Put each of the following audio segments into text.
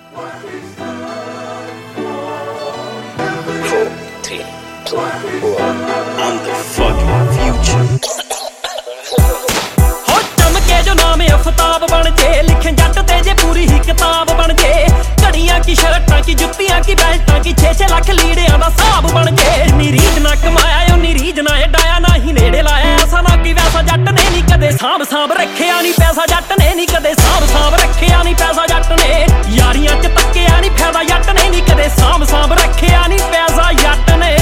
I'm the fucking future. हो चमके जो नाम अफताब बन जे, लिखे जट ते जे पूरी ही किताब बन जे। घड़ियां की शर्टां की जुत्तियां की बेल्टां की 6-6 लाख लीड़ियां दा साब बन जे। नीरीज ना कमाया ओ नीरीज ना डाया ना ही नेड़े लाया, ऐसा ना कि वैसा जट ने नी कदे साब साब रखिया नी पैसा जट ने नी कदे साब साब रखिया नी पैसा जट ने। यारियां च तक्किया नी फायदा जट ने नी कदे साब साब रखिया नी पैसा जट ने।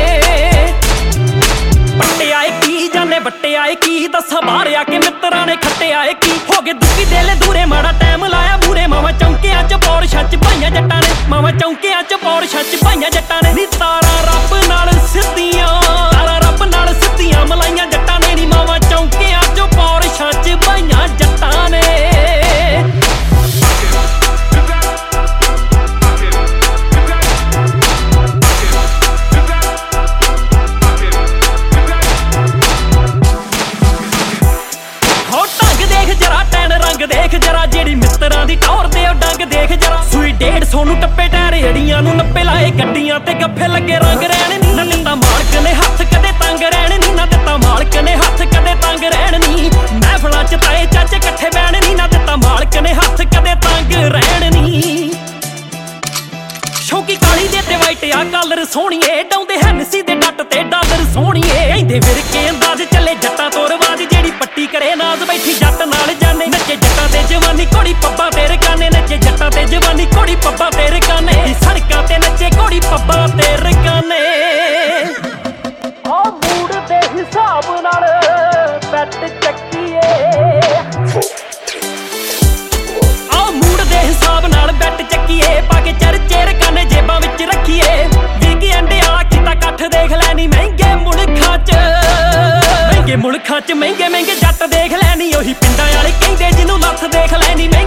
बट्टे आए की जाने बट्टे आए की, दसा बाहर आके मित्रा ने खट्टे आए की। हो गए दुखी दिल दूरे माड़ा टाइम लाया मूरे, मावा चौंकियां च पौड़ छच पाइयां जट्टां ने। मावा चौंकियां च पौड़ छच पाइयां जट्टां ने। नी तारा रब नाल सिद्धियां, तारा रब नाल सिद्धियां मलाइयां जट्टां ने नी। मावा चौंकियां च पौड़ छच पाइयां जट्टां ने। देख जरा जेड़ी मित्तरां दी टौर ते डंग देख जरा। सूई 150 नूं टप्पे टायर एड़ियां नूं नप्पे लाए, गड्डियां ते गफ्फे लगे रंग रहण नी। ना दित्ता मालक ने हत्थ कदे तंग रहण नी, ना दित्ता मालक ने हत्थ कदे तंग रहण नी। महफिलां च ताए चाचे कट्ठे बैण नी, ना दित्ता मालक ने हत्थ कदे तंग रहण नी। शौकी काली दे ते वाइट आ कलर सोहणीए, डाउंदे हैनसी दे डट ते डॉलर सोहणीए। इंदे विरके अंदाज चले जट्टां तो रवाज, जेड़ी पट्टी करे नाज बैठी जट नाल जाने। नच्चे जट्टां ते जवानी घोड़ी पब्बा ते रकाने, नच्चे जट्टां ते जवानी घोड़ी पब्बा ते रकाने। सड़कां ते नच्चे घोड़ी पब्बा ते रकाने। आ मूड दे हिसाब नाल बैट चक्कीए, आ मूड दे हिसाब नाल बैट चक्कीए। पाके चरचे रकाने जेबां विच रखीए। विगी अंडे आ किता कट्ठ देख लैनी महंगे मुल्खां च, महंगे मुल्खां च महंगे महंगे जट देख लैनी। ओही पिंडां वाले कहंदे जिन्नू लत्थ देख लैनी।